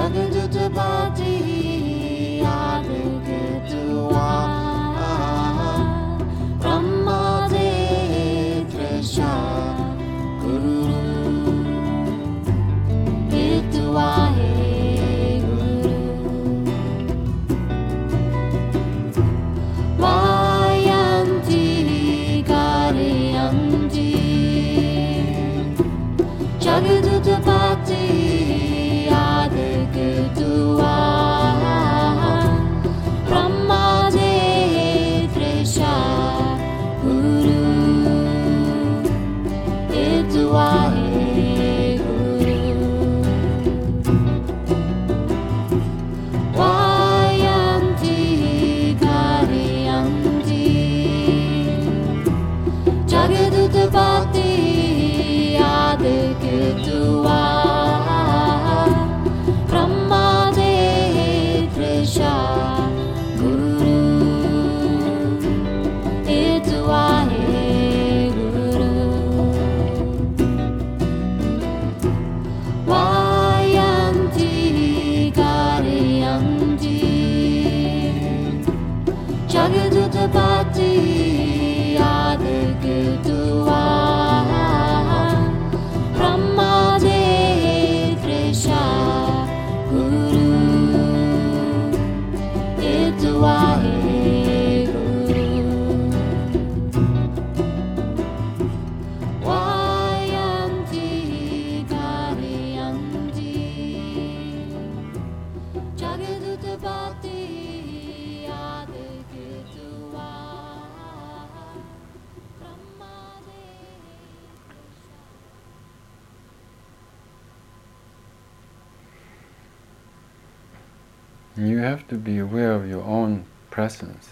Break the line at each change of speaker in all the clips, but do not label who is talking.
You have to be aware of your own presence.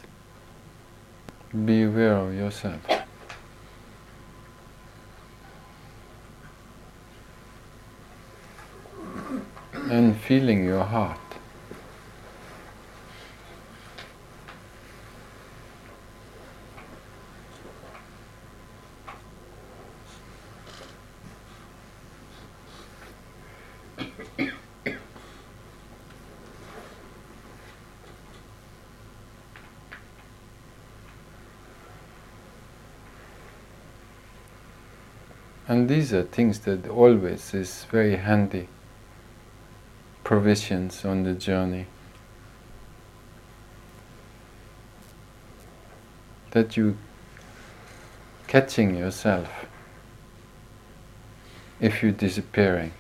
Be aware of yourself. And feeling your heart. And these are things that always is very handy provisions on the journey. That you catching yourself if you're disappearing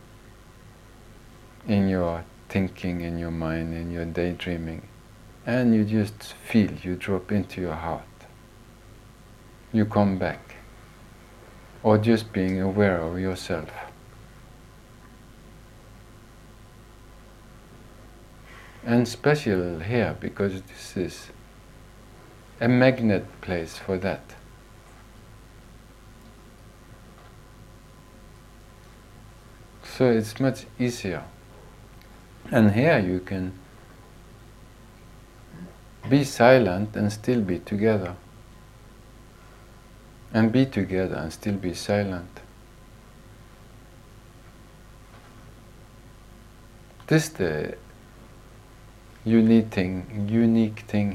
in your thinking, in your mind, in your daydreaming, and you just feel, you drop into your heart. You come back. Or just being aware of yourself. And special here, because this is a magnet place for that. So it's much easier. And here you can be silent and still be together. And be together and still be silent. This is the unique thing.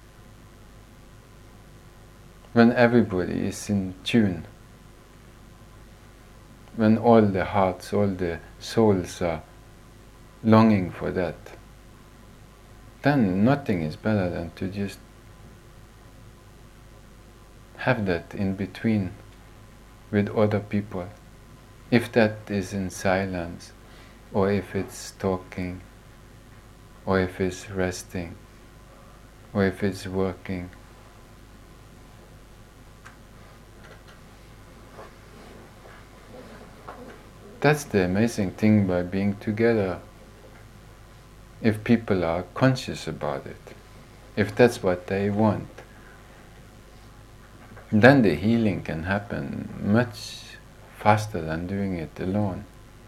When everybody is in tune. When all the hearts, all the souls are longing for that. Then nothing is better than to just have that in between with other people. If that is in silence, or if it's talking, or if it's resting, or if it's working. That's the amazing thing by being together. If people are conscious about it, if that's what they want, then the healing can happen much faster than doing it alone.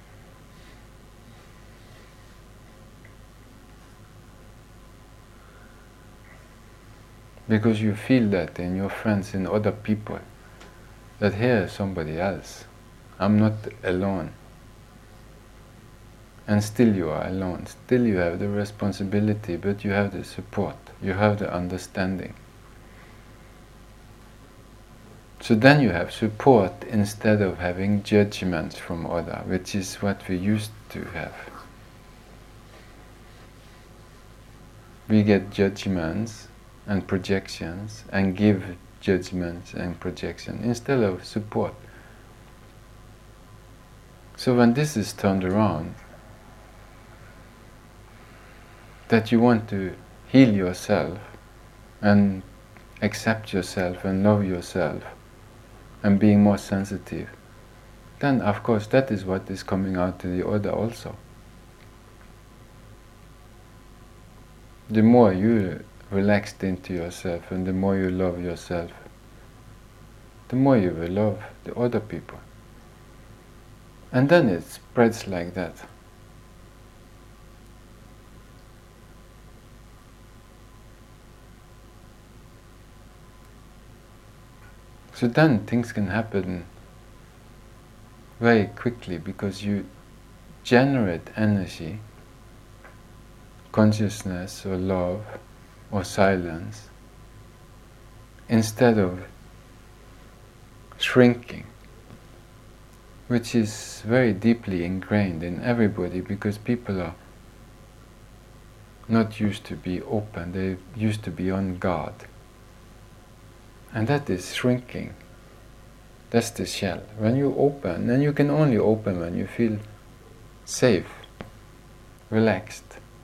Because you feel that in your friends, in other people, that here is somebody else. I'm not alone. and still you are alone. Still you have the responsibility, but you have the support, you have the understanding. So then you have support instead of having judgments from others, which is what we used to have. We get judgments and projections and give judgments and projection instead of support. So when this is turned around, that you want to heal yourself and accept yourself and love yourself and being more sensitive, then of course that is what is coming out to the other also. The more you relaxed into yourself and the more you love yourself, the more you will love the other people. And then it spreads like that. So then things can happen very quickly because you generate energy, consciousness or love or silence, instead of shrinking, which is very deeply ingrained in everybody because people are not used to be open, they used to be on guard. And that is shrinking. That's the shell. When you open, and you can only open when you feel safe, relaxed.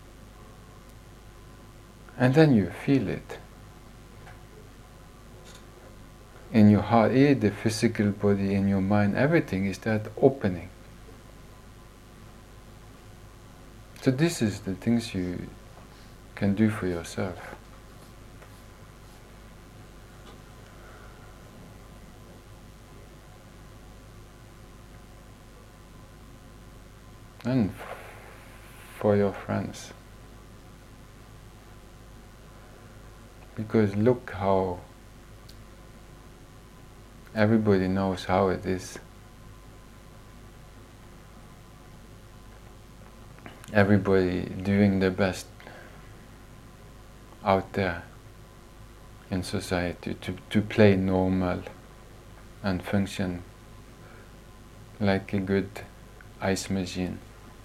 And then you feel it in your heart, the physical body, in your mind, everything is that opening. So this is the things you can do for yourself. And for your friends. Because look how everybody knows how it is. Everybody doing their best out there in society to play normal and function like a good ice machine.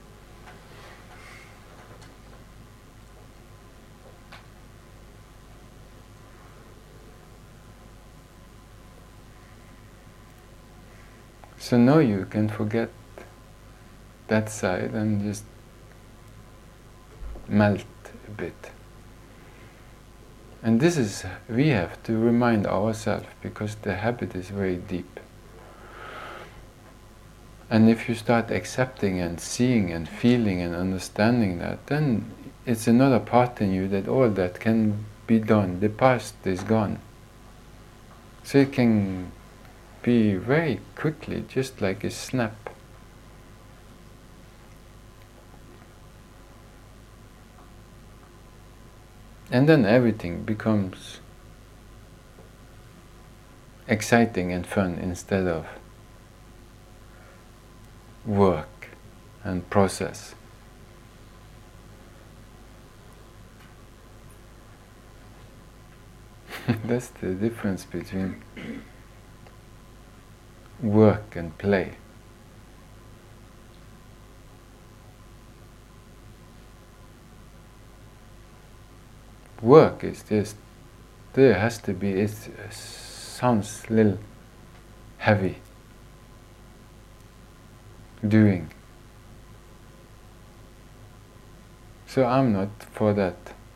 So now you can forget that side and just melt a bit. And this is, we have to remind ourselves because the habit is very deep. And if you start accepting and seeing and feeling and understanding that, then it's another part in you that all that can be done. The past is gone. So it can be very quickly, just like a snap. And then everything becomes exciting and fun instead of work and process. That's the difference between work and play. Work is just, there has to be, it sounds a little heavy. Doing. So I'm not for that.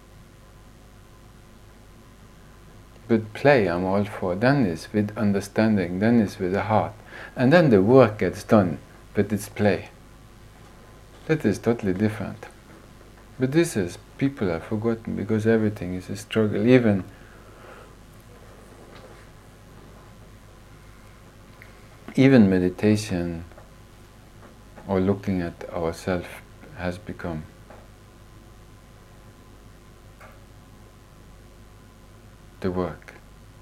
But play I'm all for. Then it's with understanding, then it's with the heart. And then the work gets done, but it's play. That is totally different. But this is, people have forgotten because everything is a struggle. Even meditation or looking at ourselves has become the work.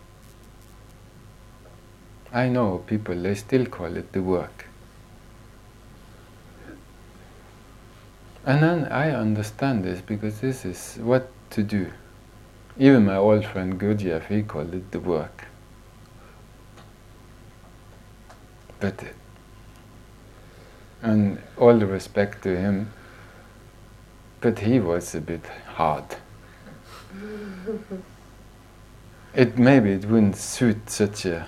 I know people, they still call it the work. And then I understand this because this is what to do. Even my old friend Gurdjieff, he called it the work. But, and all the respect to him, but he was a bit hard. Maybe it wouldn't suit such a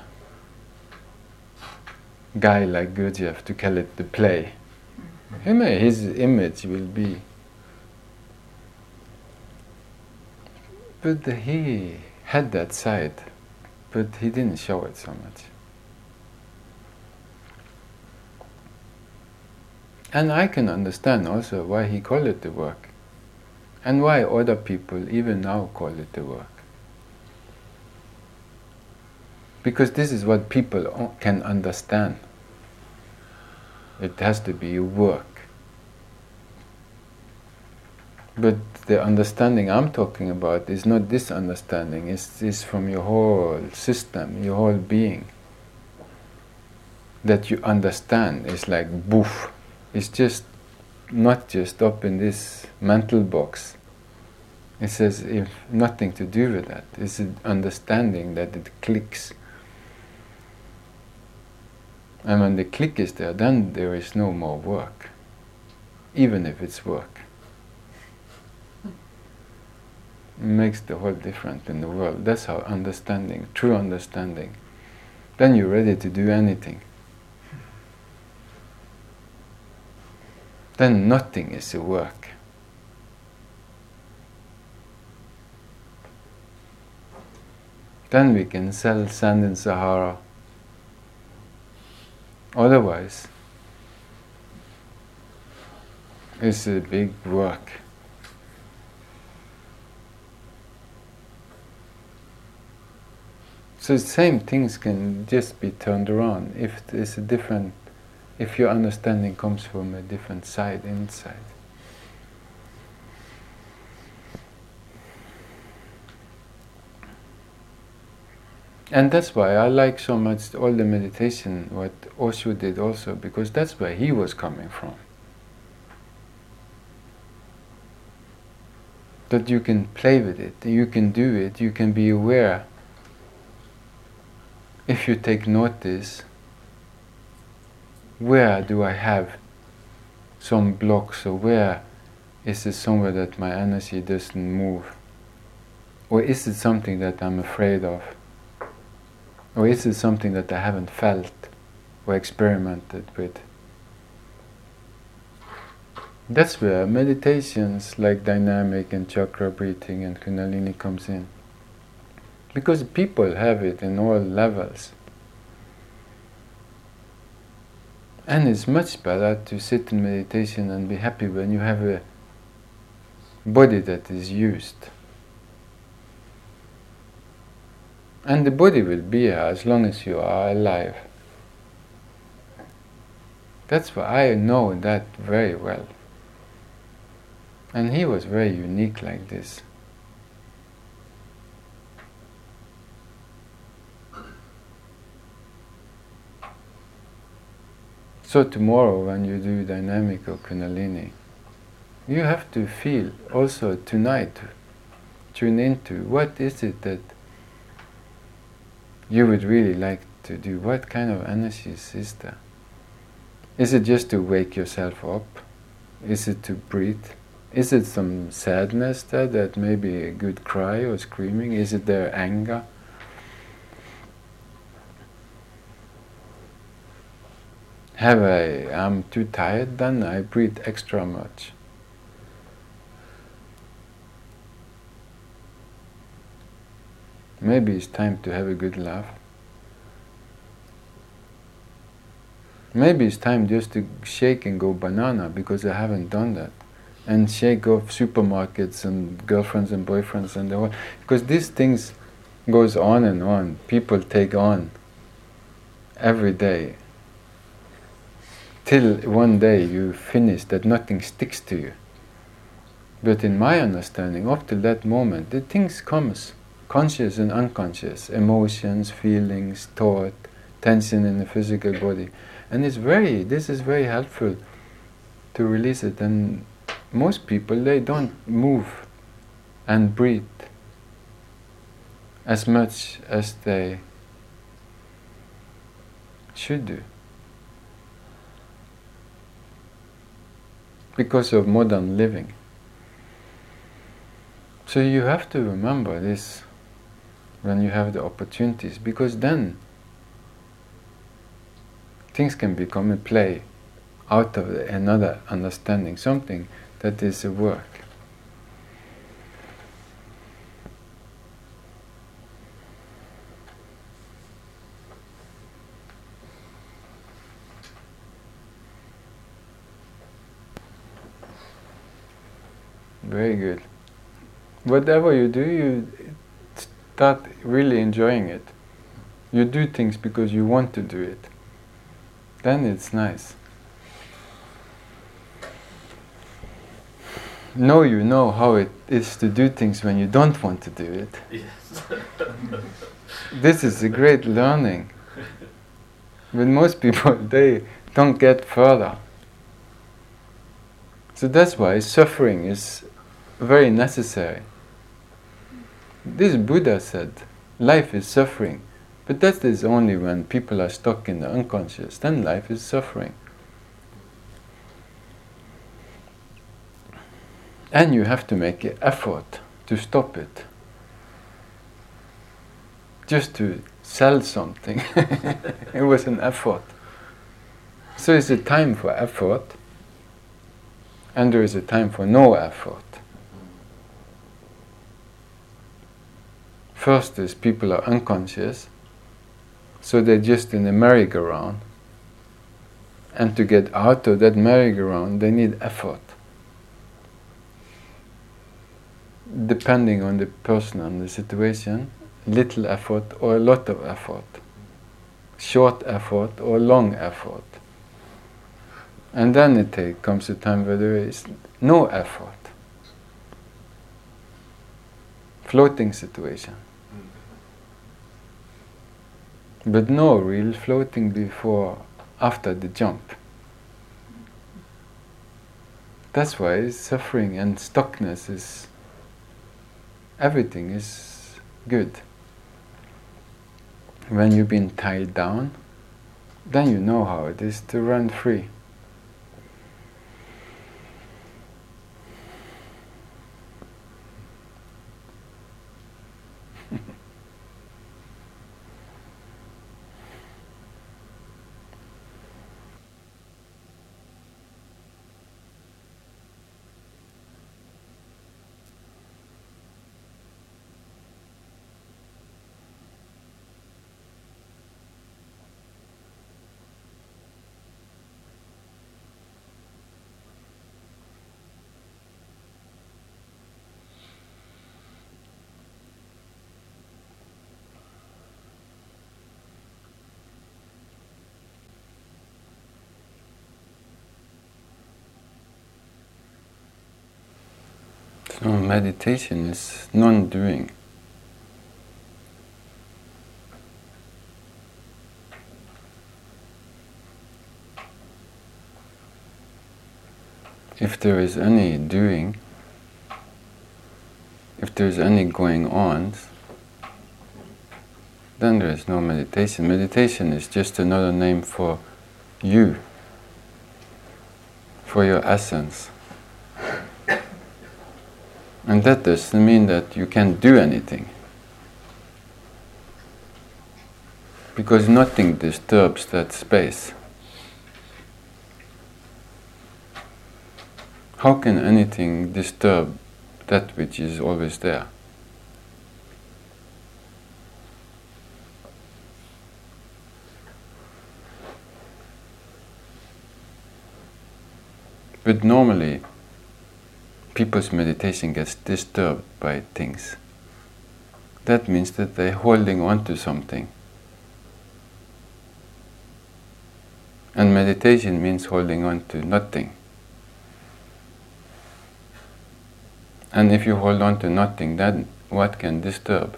guy like Gurdjieff to call it the play. His image will be. But he had that side, but he didn't show it so much. And I can understand also why he called it the work, and why other people even now call it the work. Because this is what people can understand. It has to be work. But the understanding I'm talking about is not this understanding, it's from your whole system, your whole being. That you understand is like boof. It's just not just up in this mental box. It's as if nothing to do with that. It's an understanding that it clicks. And when the click is there, then there is no more work. Even if it's work. It makes the whole difference in the world. That's how understanding, true understanding. Then you're ready to do anything. Then nothing is a work. Then we can sell sand in Sahara. Otherwise, it's a big work. So the same things can just be turned around if there's a different, if your understanding comes from a different side inside. And that's why I like so much all the meditation, what Osho did also, because that's where he was coming from. That you can play with it, you can do it, you can be aware. If you take notice, where do I have some blocks, or where is it somewhere that my energy doesn't move? Or is it something that I'm afraid of? Or is it something that I haven't felt or experimented with? That's where meditations like dynamic and chakra breathing and Kundalini comes in. Because people have it in all levels. And it's much better to sit in meditation and be happy when you have a body that is used. And the body will be here as long as you are alive. That's why I know that very well. And he was very unique like this. So tomorrow when you do dynamic or Kundalini, you have to feel also tonight, tune into what is it that you would really like to do. What kind of energies is there? Is it just to wake yourself up? Is it to breathe? Is it some sadness there, that maybe a good cry or screaming? Is it their anger? I'm too tired, then I breathe extra much. Maybe it's time to have a good laugh. Maybe it's time just to shake and go banana, because I haven't done that. And shake off supermarkets and girlfriends and boyfriends and the whole, because these things goes on and on. People take on every day. Till one day you finish that nothing sticks to you. But in my understanding, up till that moment, the things comes, conscious and unconscious, emotions, feelings, thought, tension in the physical body. And this is very helpful to release it. And most people, they don't move and breathe as much as they should do because of modern living. So you have to remember this when you have the opportunities, because then things can become a play out of another understanding, something that is a work. Very good. Whatever you do, you start really enjoying it. You do things because you want to do it. Then it's nice. Now you know how it is to do things when you don't want to do it.
Yes.
This is a great learning. But most people, they don't get further. So that's why suffering is very necessary. This Buddha said, life is suffering. But that is only when people are stuck in the unconscious. Then life is suffering. And you have to make an effort to stop it. Just to sell something. It was an effort. So it's a time for effort, and there is a time for no effort. First is people are unconscious, so they're just in a merry-go-round. And to get out of that merry-go-round, they need effort. Depending on the person and the situation, little effort or a lot of effort, short effort or long effort. And then it comes a time where there is no effort. Floating situation. But no real floating after the jump. That's why suffering and stuckness is, everything is good. When you've been tied down, then you know how it is to run free. So meditation is non-doing. If there is any doing, if there is any going on, then there is no meditation. Meditation is just another name for you, for your essence. And that doesn't mean that you can't do anything. Because nothing disturbs that space. How can anything disturb that which is always there? But normally, people's meditation gets disturbed by things. That means that they're holding on to something. And meditation means holding on to nothing. And if you hold on to nothing, then what can disturb?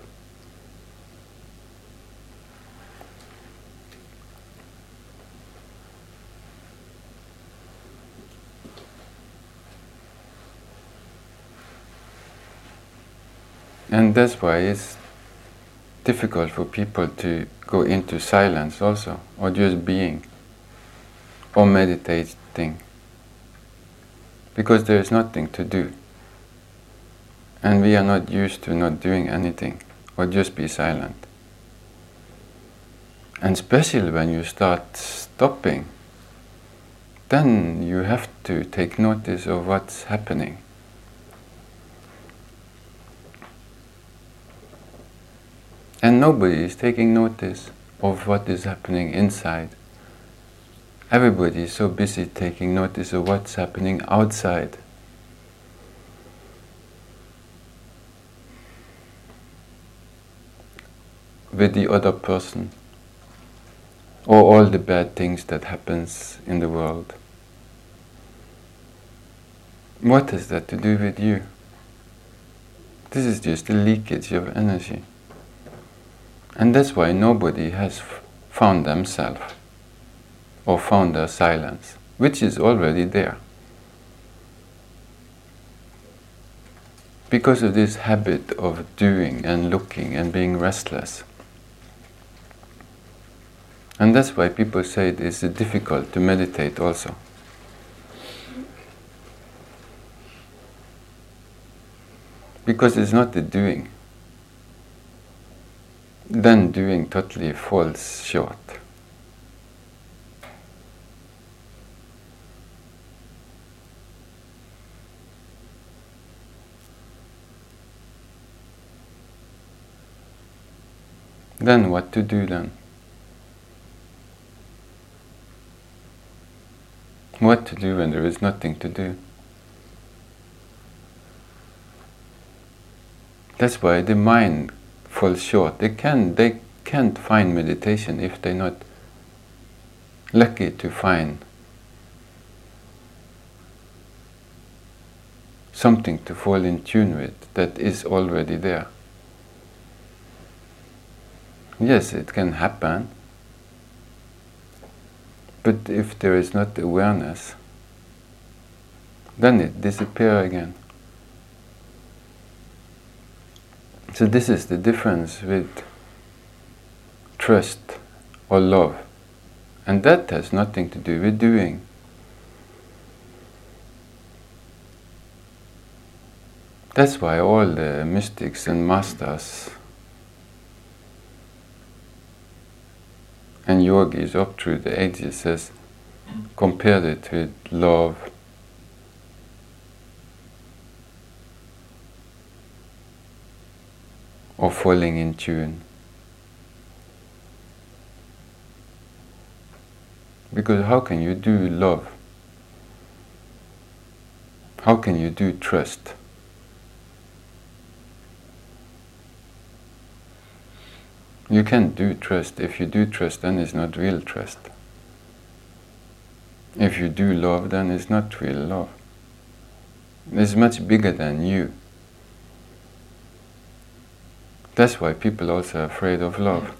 And that's why it's difficult for people to go into silence also, or just being, or meditating, because there is nothing to do. And we are not used to not doing anything, or just be silent. And especially when you start stopping, then you have to take notice of what's happening. And nobody is taking notice of what is happening inside. Everybody is so busy taking notice of what's happening outside. With the other person, or all the bad things that happens in the world. What has that to do with you? This is just a leakage of energy. And that's why nobody has found themselves or found their silence, which is already there. Because of this habit of doing and looking and being restless. And that's why people say it is difficult to meditate also. Because it's not the doing. Then doing totally falls short. Then what to do then? What to do when there is nothing to do? That's why the mind falls short. They can't find meditation if they're not lucky to find something to fall in tune with that is already there. Yes, it can happen. But if there is not awareness, then it disappears again. So this is the difference with trust or love. And that has nothing to do with doing. That's why all the mystics and masters and yogis up through the ages has compared it with love, or falling in tune. Because how can you do love? How can you do trust? You can't do trust. If you do trust, then it's not real trust. If you do love, then it's not real love. It's much bigger than you. That's why people also are afraid of love.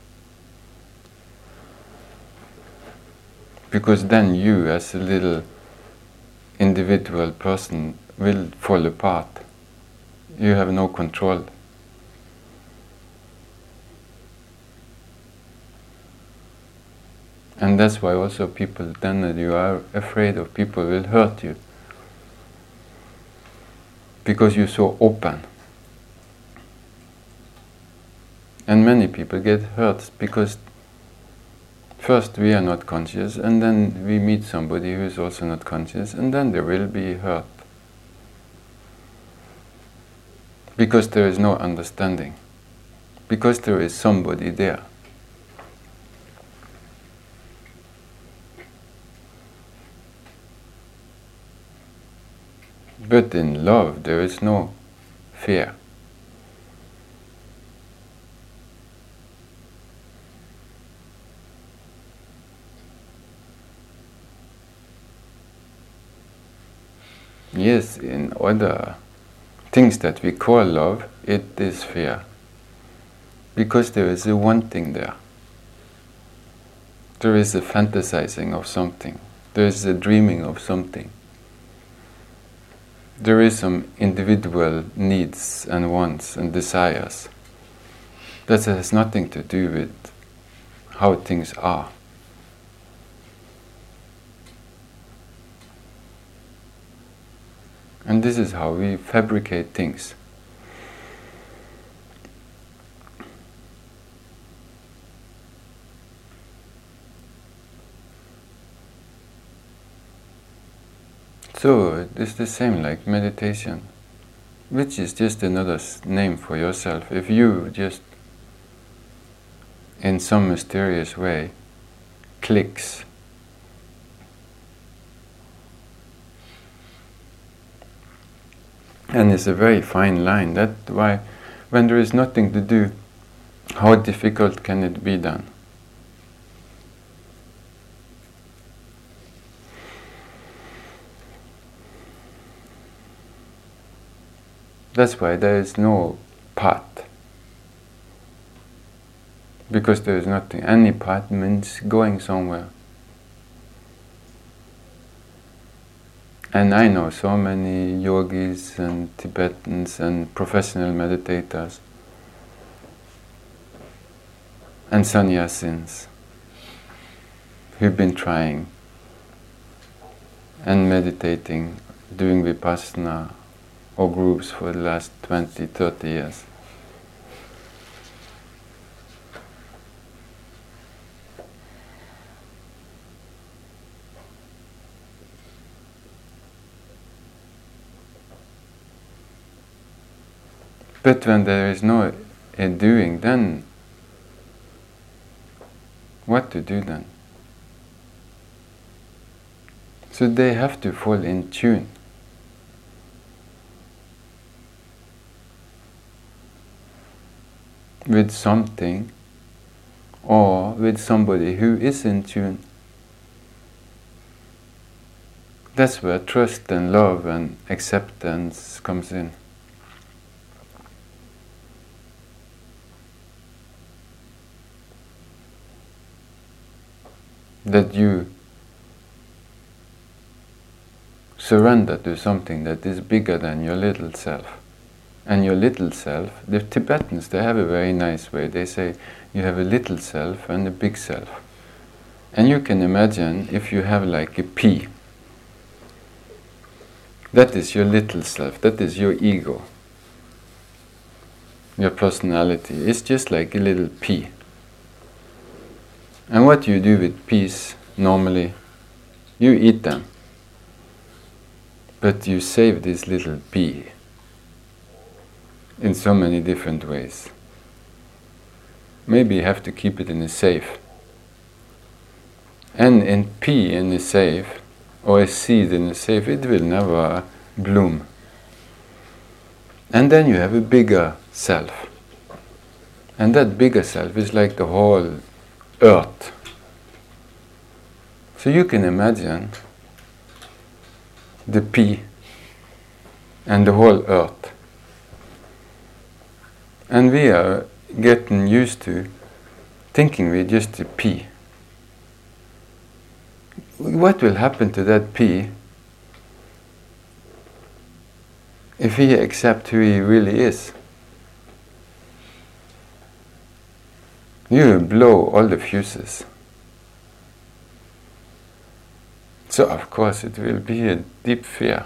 Because then you, as a little individual person, will fall apart. You have no control. And that's why also people, then you are afraid of people will hurt you. Because you're so open. And many people get hurt because first we are not conscious, and then we meet somebody who is also not conscious, and then there will be hurt. Because there is no understanding. Because there is somebody there. But in love there is no fear. Yes, in other things that we call love, it is fear. Because there is a wanting there. There is a fantasizing of something. There is a dreaming of something. there is some individual needs and wants and desires. That has nothing to do with how things are. And this is how we fabricate things. So it's the same like meditation, which is just another name for yourself. If you just, in some mysterious way, clicks, and it's a very fine line. That's why when there is nothing to do, how difficult can it be done? That's why there is no path. Because there is nothing. Any path means going somewhere. And I know so many yogis and Tibetans and professional meditators and sannyasins who've been trying and meditating, doing vipassana or groups for the last 20, 30 years. But when there is no doing, then what to do then? So they have to fall in tune. With something or with somebody who is in tune. That's where trust and love and acceptance comes in. That you surrender to something that is bigger than your little self. And your little self, the Tibetans, they have a very nice way. They say you have a little self and a big self. And you can imagine if you have like a pea. That is your little self, that is your ego. Your personality is just like a little pea. And what you do with peas normally, you eat them. But you save this little pea in so many different ways. Maybe you have to keep it in a safe. And in pea in a safe, or a seed in a safe, it will never bloom. And then you have a bigger self. And that bigger self is like the whole earth. So you can imagine the pea and the whole earth. And we are getting used to thinking we're just a pea. What will happen to that pea if he accepts who he really is? You will blow all the fuses. So of course it will be a deep fear.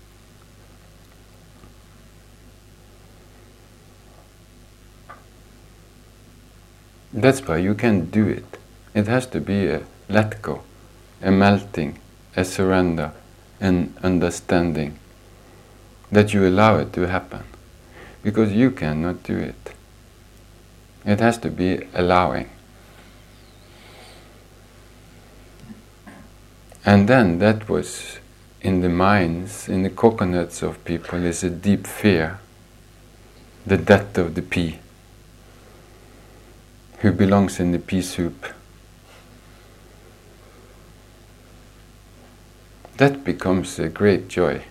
That's why you can't do it. It has to be a let go, a melting, a surrender, an understanding. That you allow it to happen. Because you cannot do it. It has to be allowing. And then that was in the minds, in the coconuts of people, is a deep fear. The death of the pea. Who belongs in the pea soup. That becomes a great joy.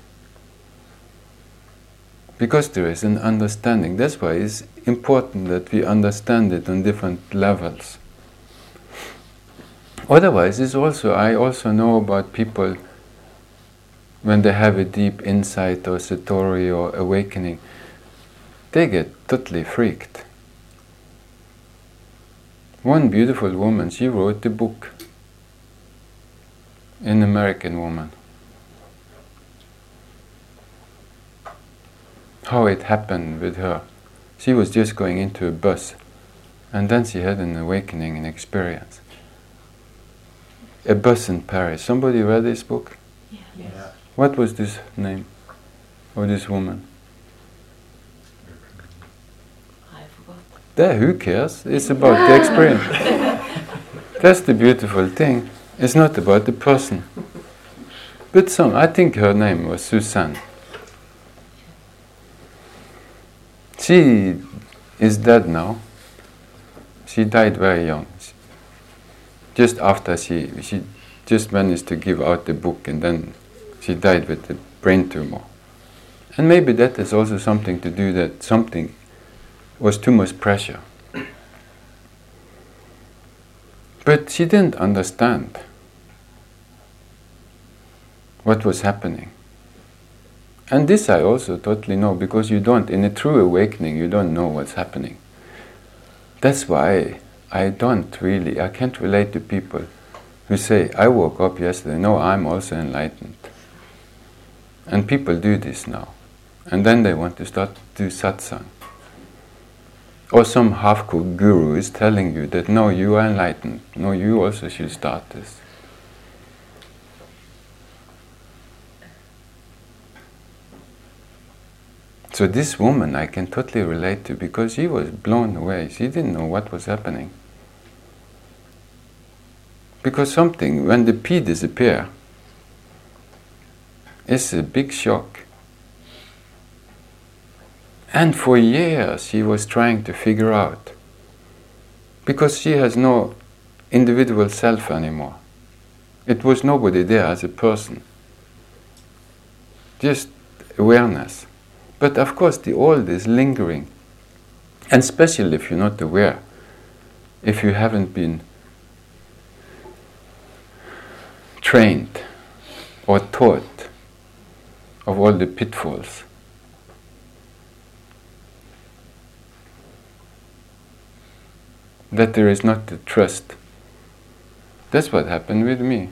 Because there is an understanding. That's why it's important that we understand it on different levels. Otherwise, I also know about people when they have a deep insight or satori or awakening, they get totally freaked. One beautiful woman, she wrote a book, an American woman. How it happened with her. She was just going into a bus, and then she had an awakening, an experience. A bus in Paris. Somebody read this book?
Yeah.
Yes.
What was this name of this woman?
I forgot.
There, who cares? It's about the experience. That's the beautiful thing. It's not about the person. But I think her name was Suzanne. She is dead now. She died very young. Just after she just managed to give out the book, and then she died with a brain tumor. And maybe that has also something to do that something was too much pressure. But she didn't understand what was happening. And this I also totally know, because you don't, in a true awakening, you don't know what's happening. That's why I can't relate to people who say, I woke up yesterday, no, I'm also enlightened. And people do this now. And then they want to start to do satsang. Or some half-cooked guru is telling you that, no, you are enlightened. No, you also should start this. So this woman I can totally relate to, because she was blown away. She didn't know what was happening. Because when the pea disappears, it's a big shock. And for years she was trying to figure out, because she has no individual self anymore. It was nobody there as a person. Just awareness. But of course the old is lingering. And especially if you're not aware, if you haven't been trained or taught of all the pitfalls. That there is not the trust. That's what happened with me.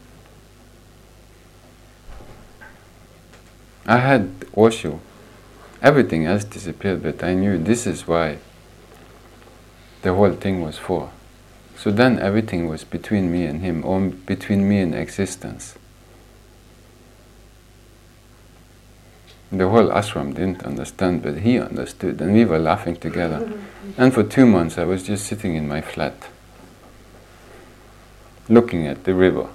I had Osho. Everything else disappeared, but I knew this is why the whole thing was for. So then everything was between me and him, or between me and existence. The whole ashram didn't understand, but he understood, and we were laughing together. And for 2 months I was just sitting in my flat, looking at the river.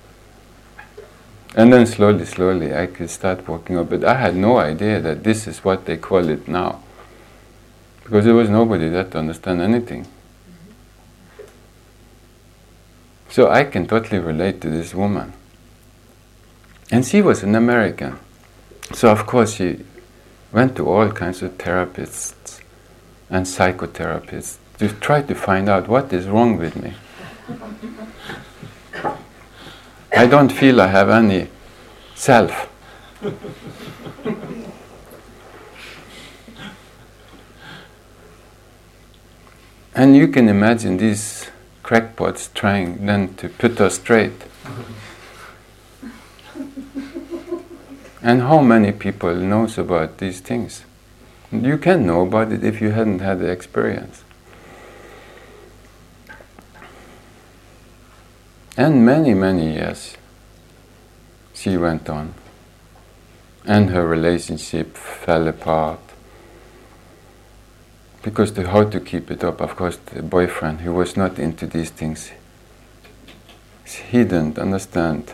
And then slowly I could start walking up, but I had no idea that this is what they call it now. Because there was nobody there to understand anything. So I can totally relate to this woman. And she was an American. So of course she went to all kinds of therapists and psychotherapists to try to find out what is wrong with me. I don't feel I have any self. And you can imagine these crackpots trying then to put us straight. And how many people knows about these things? You can know about it if you hadn't had the experience. And many years she went on. And her relationship fell apart. Because how to keep it up, of course, the boyfriend who was not into these things, he didn't understand.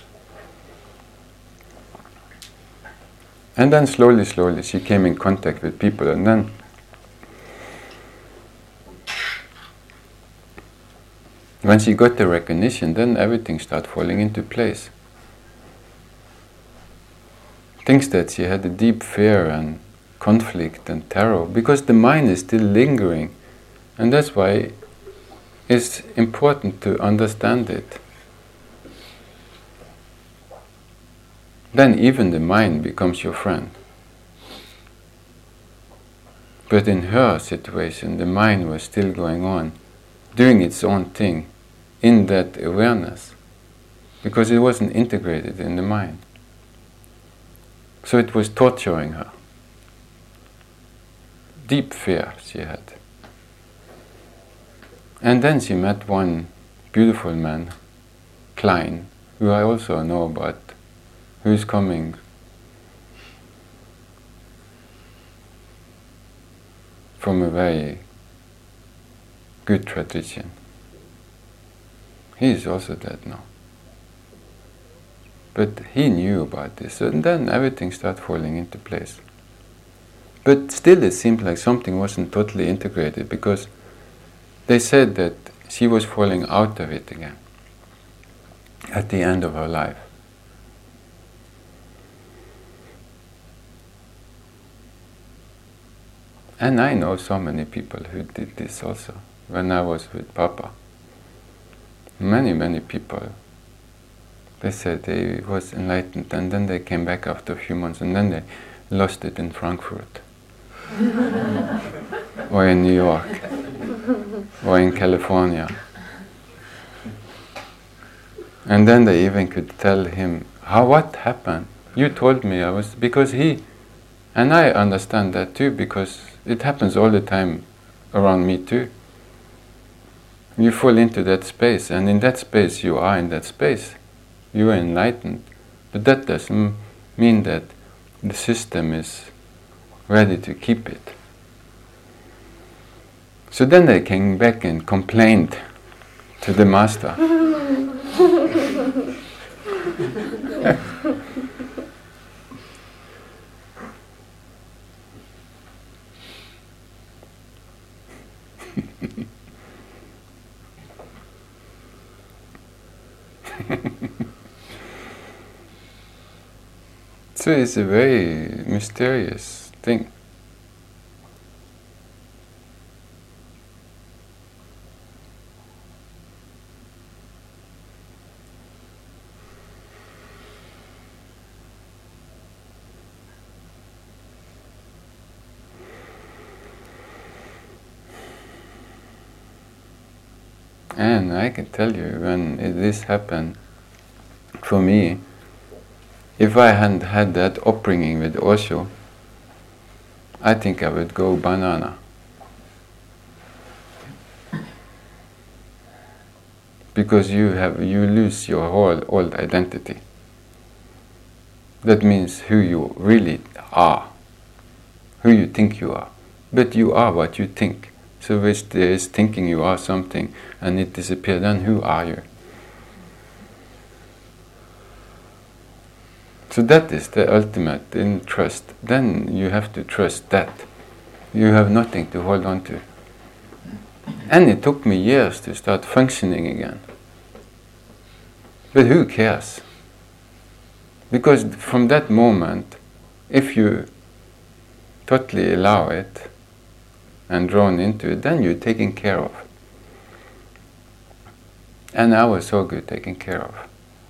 And then slowly she came in contact with people, and then when she got the recognition, then everything started falling into place. Things that she had a deep fear and conflict and terror, because the mind is still lingering, and that's why it's important to understand it. then even the mind becomes your friend. But in her situation, the mind was still going on, doing its own thing in that awareness, because it wasn't integrated in the mind. So it was torturing her. Deep fear she had. And then she met one beautiful man, Klein, who I also know about, who is coming from a very good tradition. He is also dead now. But he knew about this, and then everything started falling into place. But still it seemed like something wasn't totally integrated, because they said that she was falling out of it again at the end of her life. And I know so many people who did this also, when I was with Papa. Many people. They said they was enlightened, and then they came back after a few months, and then they lost it in Frankfurt. Or in New York. Or in California. And then they even could tell him, what happened? You told me I was, because he, and I understand that too, because it happens all the time around me too. You fall into that space, and in that space you are in that space. You are enlightened. But that doesn't mean that the system is ready to keep it. So then they came back and complained to the master. So it's a very mysterious thing. And I can tell you, when this happened, for me, if I hadn't had that upbringing with Osho, I think I would go banana. Because you lose your whole old identity. That means who you really are, who you think you are. But you are what you think. So if there is thinking you are something and it disappears, then who are you? So that is the ultimate in trust. Then you have to trust that. You have nothing to hold on to. And it took me years to start functioning again. But who cares? Because from that moment, if you totally allow it and drawn into it, then you're taken care of. And I was so good taken care of.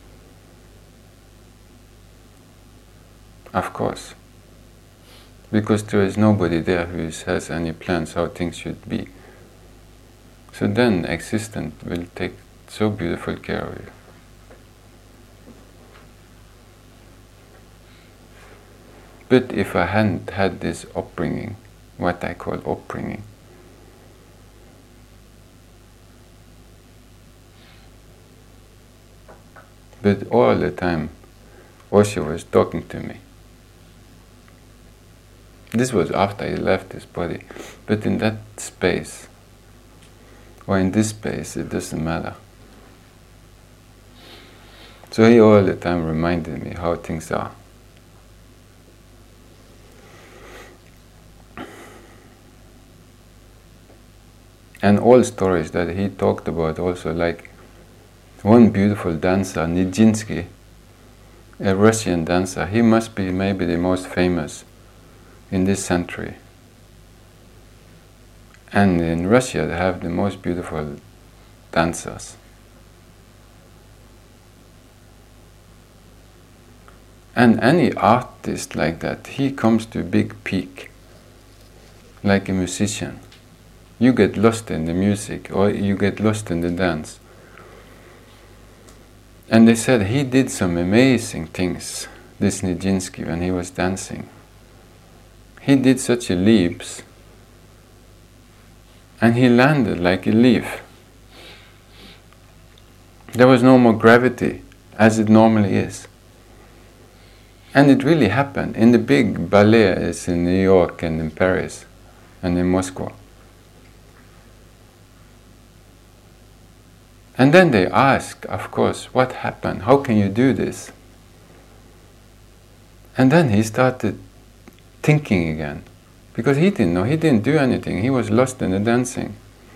Of course. Because there is nobody there who has any plans how things should be. So then existence will take so beautiful care of you. But if I hadn't had this upbringing, what I call upbringing, but all the time Osho was talking to me. This was after he left his body, but in that space, or in this space, it doesn't matter. So he all the time reminded me how things are. And all stories that he talked about also, like one beautiful dancer, Nijinsky, a Russian dancer, he must be maybe the most famous in this century. And in Russia they have the most beautiful dancers. And any artist like that, he comes to a big peak, like a musician. You get lost in the music, or you get lost in the dance. And they said he did some amazing things, this Nijinsky, when he was dancing. He did such a leaps, and he landed like a leaf. There was no more gravity, as it normally is. And it really happened in the big ballets in New York and in Paris and in Moscow. And then they ask, of course, what happened? How can you do this? And then he started thinking again, because he didn't know, he didn't do anything, he was lost in the dancing.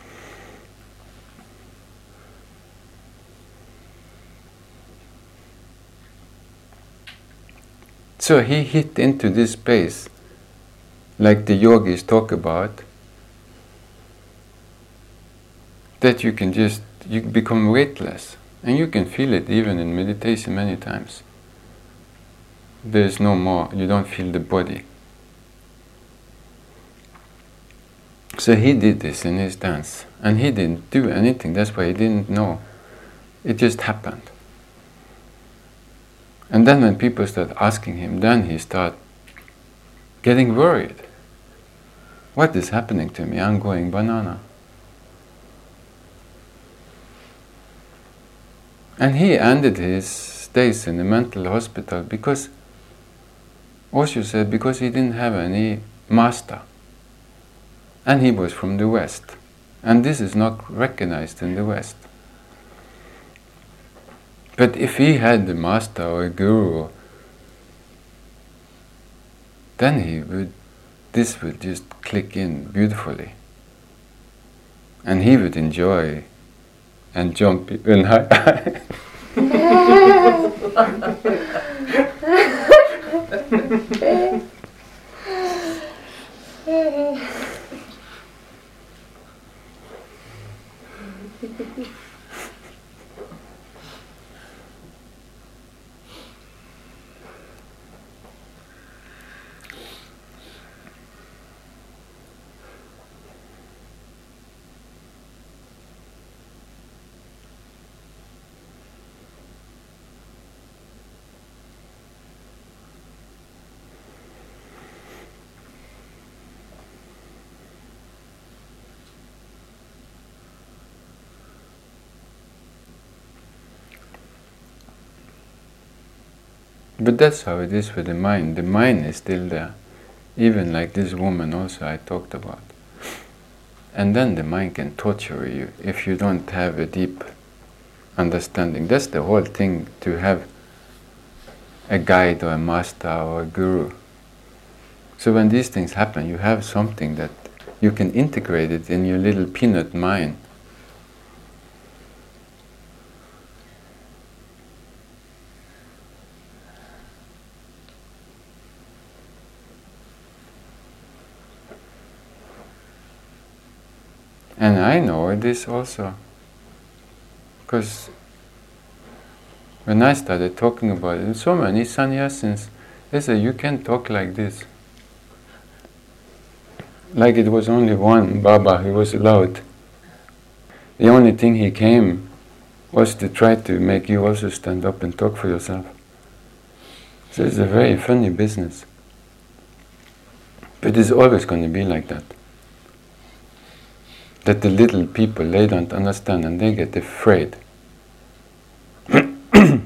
So he hit into this space, like the yogis talk about, that you can just, you become weightless. And you can feel it even in meditation many times. There's no more, you don't feel the body. So he did this in his dance, and he didn't do anything, that's why he didn't know. It just happened. And then when people start asking him, then he started getting worried. What is happening to me? I'm going banana. And he ended his days in the mental hospital because, Osho said, because he didn't have any master. And he was from the West. And this is not recognized in the West. But if he had a master or a guru, then this would just click in beautifully. And he would enjoy and jump even high. But that's how it is with the mind. The mind is still there. Even like this woman also I talked about. And then the mind can torture you if you don't have a deep understanding. That's the whole thing, to have a guide or a master or a guru. So when these things happen, you have something that you can integrate it in your little peanut mind. And I know this also, because when I started talking about it, so many sannyasins, they said, you can't talk like this. Like it was only one Baba who was allowed. The only thing he came was to try to make you also stand up and talk for yourself. So it's a very funny business. But it's always going to be like that. That the little people, they don't understand and they get afraid. And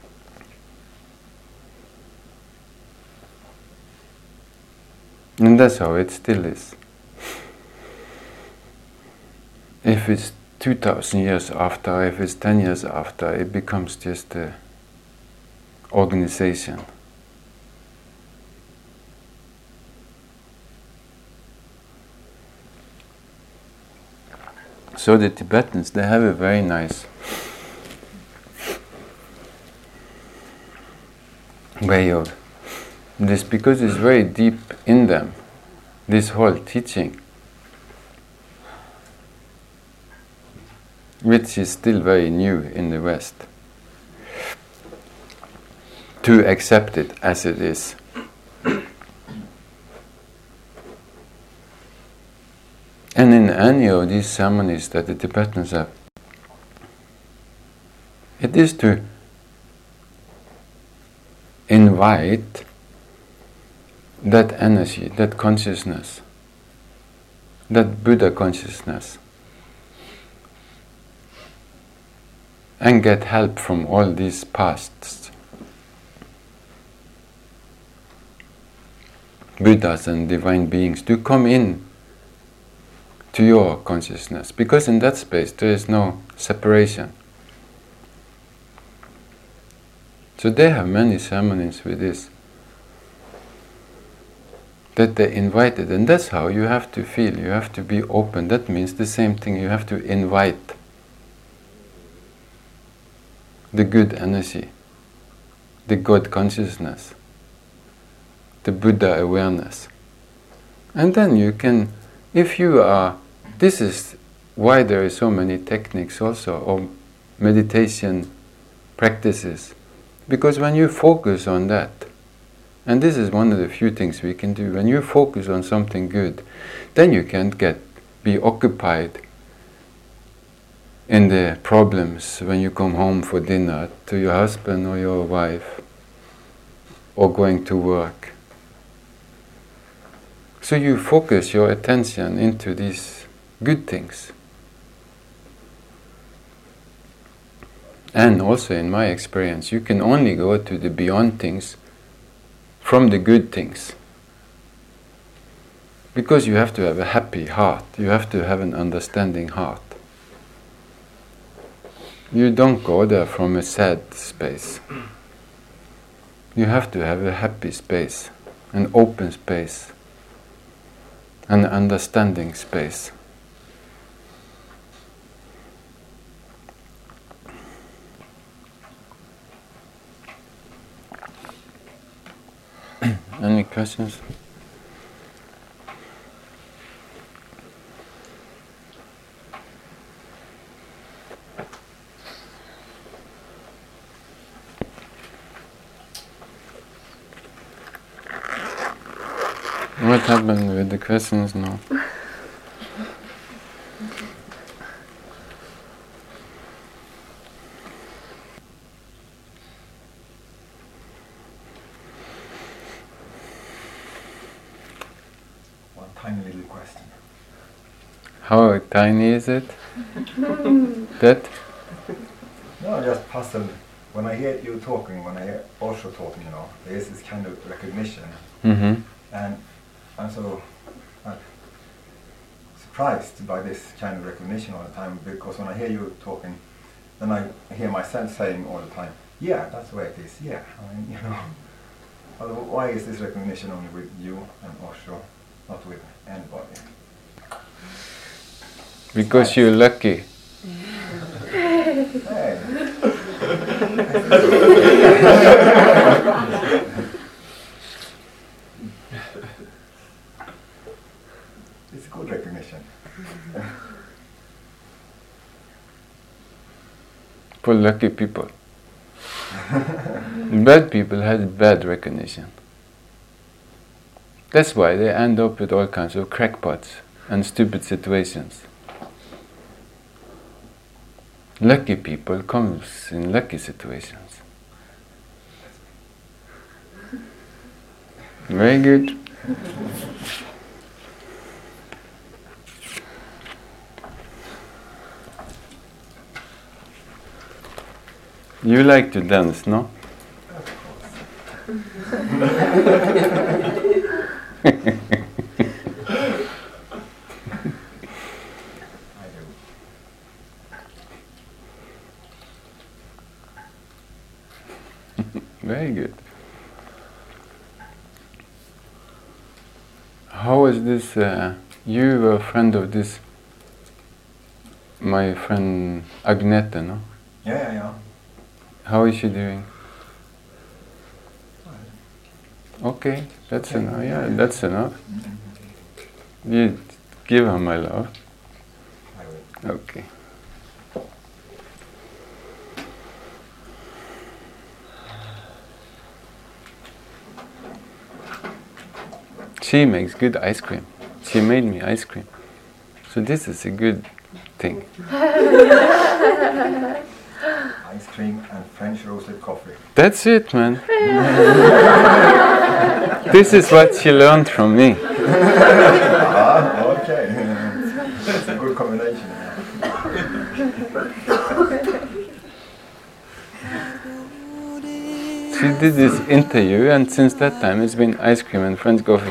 that's how it still is. If it's 2000 years after, if it's 10 years after, it becomes just an organization. So the Tibetans, they have a very nice way of this, because it's very deep in them, this whole teaching, which is still very new in the West. to accept it as it is. And in any of these ceremonies that the Tibetans have, it is to invite that energy, that consciousness, that Buddha consciousness, and get help from all these pasts, Buddhas and divine beings, to come in to your consciousness, because in that space there is no separation. So they have many ceremonies with this, that they invited, and that's how you have to feel. You have to be open. That means the same thing. You have to invite the good energy, the God consciousness, the Buddha awareness. And then you can, if you are, this is why there are so many techniques also, or meditation practices. Because when you focus on that, and this is one of the few things we can do, when you focus on something good, then you can be occupied in the problems when you come home for dinner to your husband or your wife, or going to work. So you focus your attention into these good things. And also in my experience, you can only go to the beyond things from the good things. Because you have to have a happy heart, you have to have an understanding heart. You don't go there from a sad space. You have to have a happy space, an open space, an understanding space. Any questions? What happened with the questions now?
One tiny little question.
How tiny is it? That?
No, I'm just puzzled. When I hear you talking, when I hear Osho talking, there is this kind of recognition.
Mm-hmm.
And I'm so surprised by this kind of recognition all the time, because when I hear you talking, then I hear myself saying all the time, yeah, that's the way it is, yeah. I mean, why is this recognition only with you and Osho, not with anybody?
Because you're lucky.
Hey. It's a good recognition.
For lucky people. Bad people have bad recognition. That's why they end up with all kinds of crackpots and stupid situations. Lucky people comes in lucky situations. Very good. You like to dance, no? Very good. How is this? You were a friend of this, my friend Agnete, no?
Yeah.
How is she doing? Okay, that's enough. Yeah, that's enough. You give her my love.
I will.
Okay. She makes good ice cream. She made me ice cream. So this is a good thing.
Ice cream and French roasted coffee.
That's it, man. This is what she learned from me.
Okay. It's a good combination.
She did this interview, and since that time it's been ice cream and French coffee.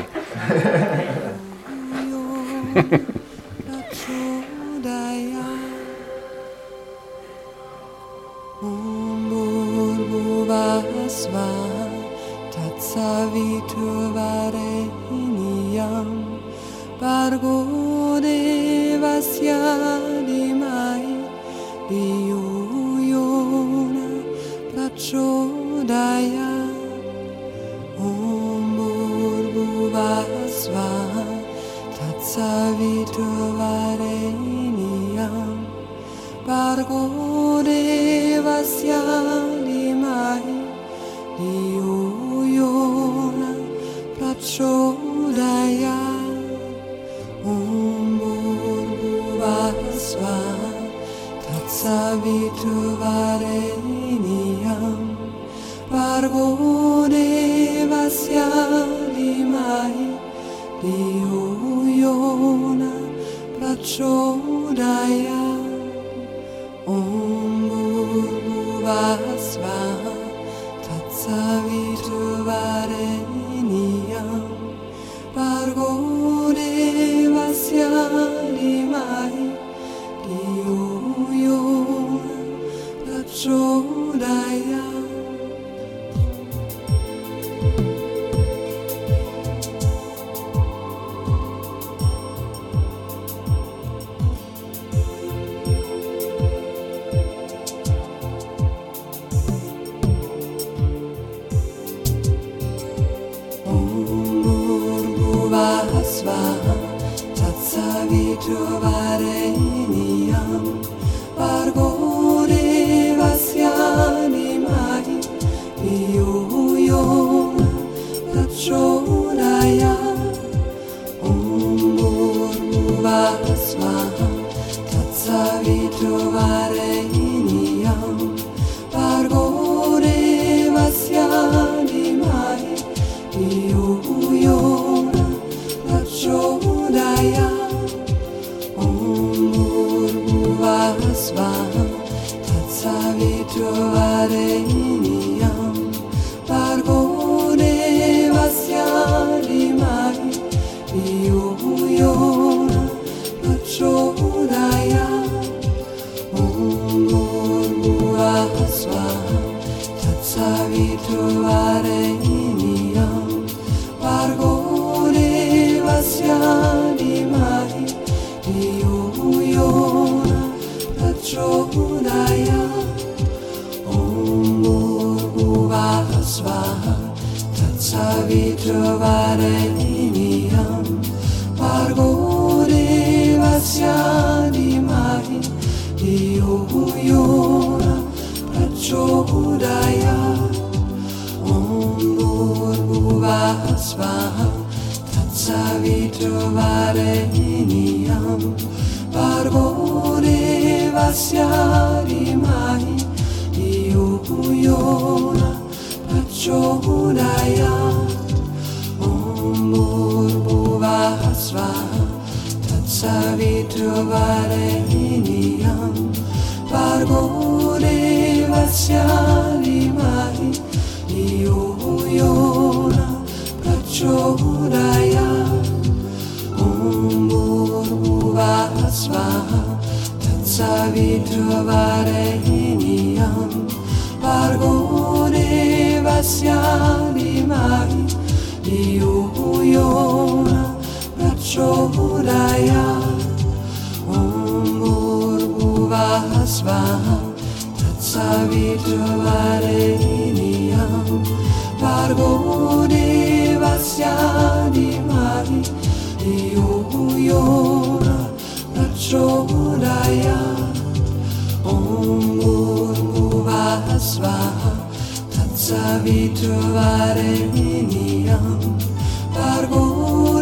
Savitravareniyam Bargo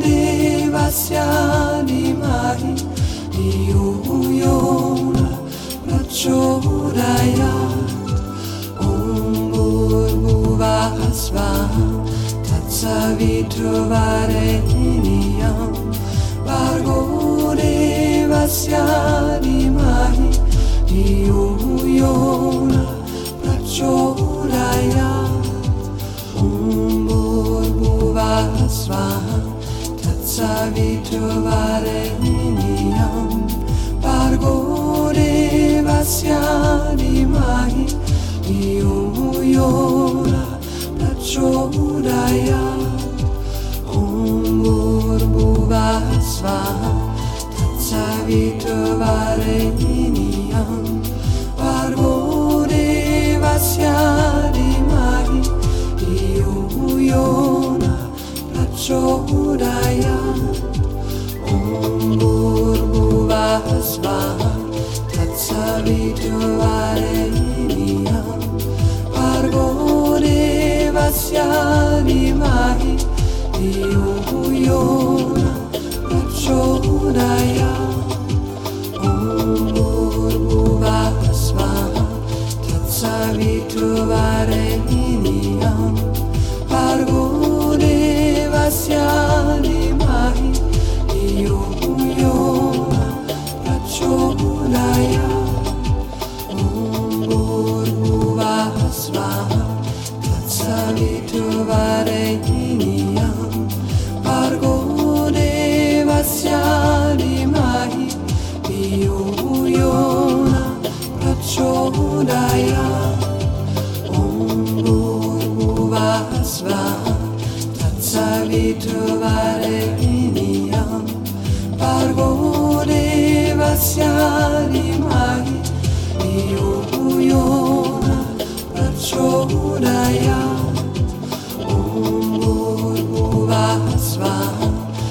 Tatsaviturvarenyam Bhargo Devasya Dhimahi Dhiyo Yona Prachodayat Om Bhurbhuvah Swaha Tatsaviturvarenyam Bhargo Devasya Dhimahi Dhiyo Yona Prachodayat Om Bhurbhuvah Swaha Tatsaviturvarenyam Bhargo Devasya Dhimahi Dhiyo Yona Prachodayat Om Bhurbhuvah Swaha Tatsaviturvarenyam Bhargo Devasya Dhimahi Dhiyo Yona Prachodayat Om Bhurbhuvah Swaha Tatsaviturvarenyam Bhargo Devasya Dhimahi Dhiyo Yona Prachodayat Om Bhurbhuvah Swaha Tatsaviturvarenyam Bhargo Devasya Dhimahi Dhiyo Yona Prachodayat Om Bhurbhuvah Swaha Tatsaviturvarenyam Bhargo Devasya Dhimahi Dhiyo Yona Prachodayat Om Bhurbhuvah Swaha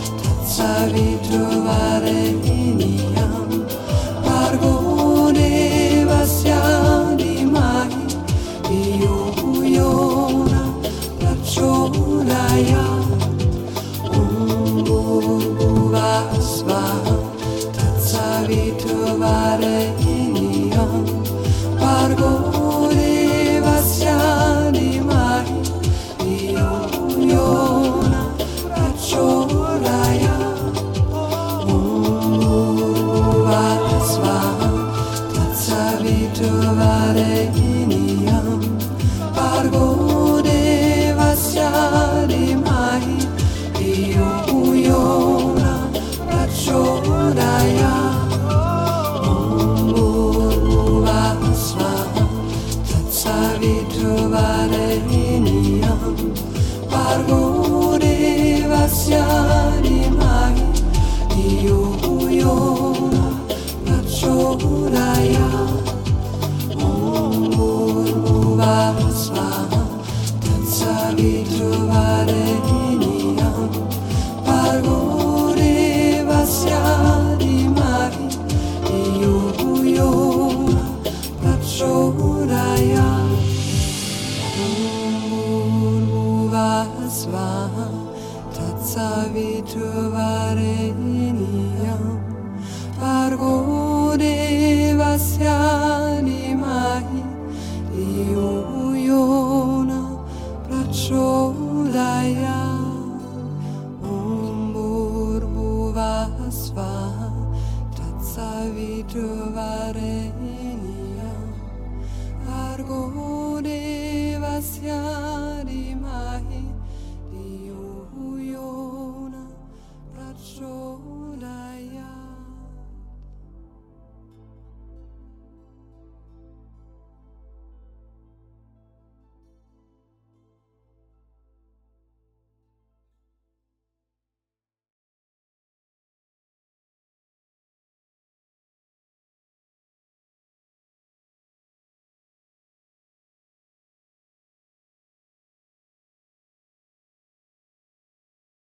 Tatsaviturvarenyam Bhargo Devasya Dhimahi Dhiyo Yona Prachodayat Om Bhurbhuvah Swaha Tatsaviturvarenyam Bhargo Devasya Dhimahi Dhiyo Yona Prachodayat Om Bhurbhuvah Swaha Tatsaviturvarenyam Bhargo Devasya Dhimahi Dhiyo Yona Prachodayat Om Bhurbhuvah Swaha Tatsaviturvarenyam Bhargo Devasya Dhimahi Dhiyo Yona Prachodayat Om Bhurbhuvah Swaha Tatsaviturvarenyam Bhargo Devasya Dhimahi Dhiyo Yona Prachodayat Om Bhurbhuvah Swaha Tatsaviturvarenyam Bhargo Devasya Dhimahi Dhiyo Yona Prachodayat Om Bhurbhuvah Swaha Tatsaviturvarenyam